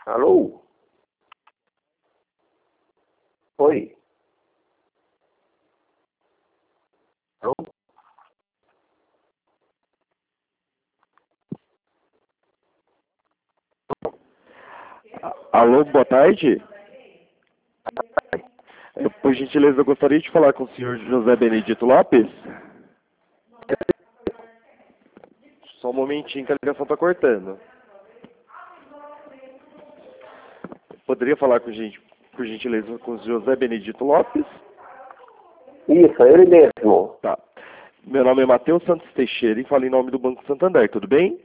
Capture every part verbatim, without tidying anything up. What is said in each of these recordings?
Alô? Oi? Alô? Alô, boa tarde. É, por gentileza, eu gostaria de falar com o senhor José Benedito Lopes. Só um momentinho que a ligação está cortando. Poderia falar com gente, por gentileza, com o José Benedito Lopes? Isso, é ele mesmo. Tá. Meu nome é Matheus Santos Teixeira e falo em nome do Banco Santander, tudo bem?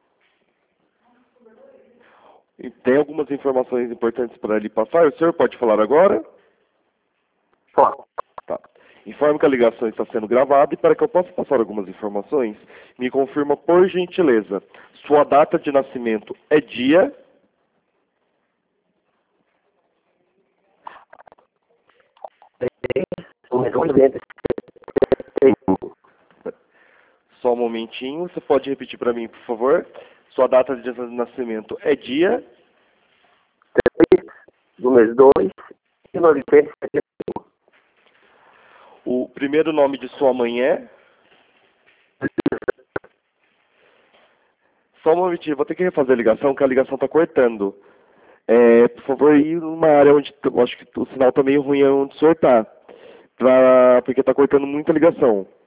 E tem algumas informações importantes para lhe passar. O senhor pode falar agora? Só. Tá. Informo que a ligação está sendo gravada e para que eu possa passar algumas informações, me confirma por gentileza. Sua data de nascimento é dia? O melhor dentro. Só um momentinho. Você pode repetir para mim, por favor? Sua data de nascimento é dia? Do mês dois de novecentos e setenta e um. O primeiro nome de sua mãe é? Só um momentinho, vou ter que refazer a ligação, que a ligação está cortando. É, por favor, ir numa área onde eu acho que o sinal está meio ruim onde o senhor está. Pra, porque está cortando muita ligação.